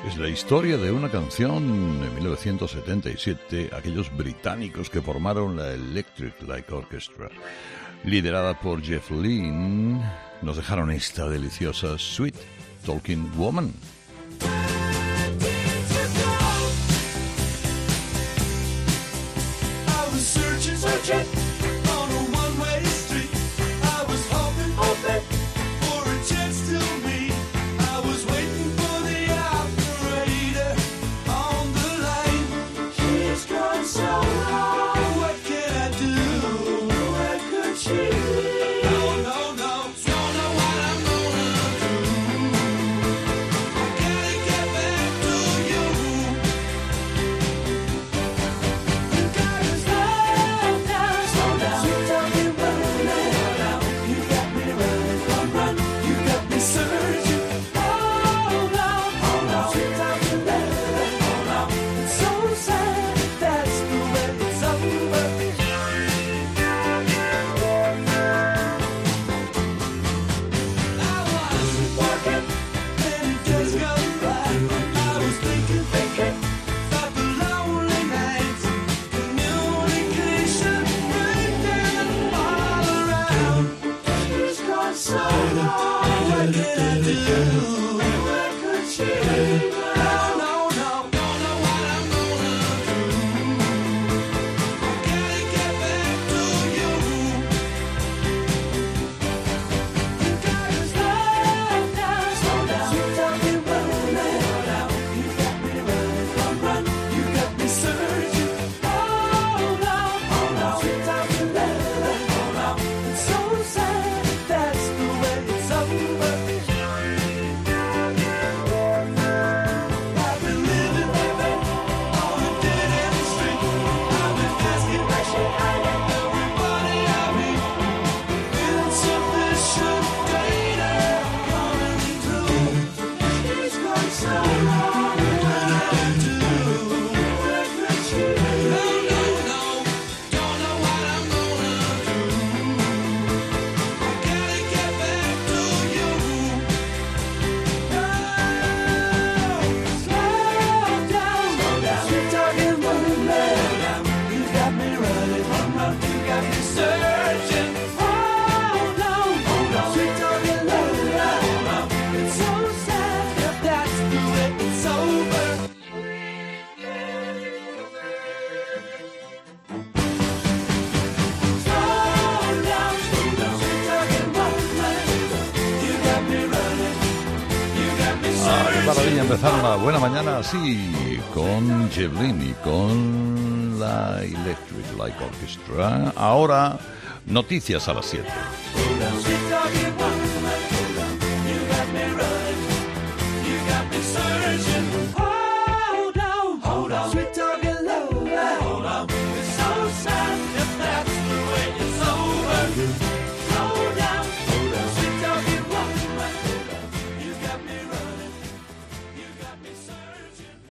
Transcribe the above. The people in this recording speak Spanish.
Es la historia de una canción en 1977, aquellos británicos que formaron la Electric Light Orchestra, liderada por Jeff Lynne, nos dejaron esta deliciosa Sweet Talking Woman. Empezar una buena mañana así con Jeff Lynne y con la Electric Light Orchestra. Ahora, noticias a las 7.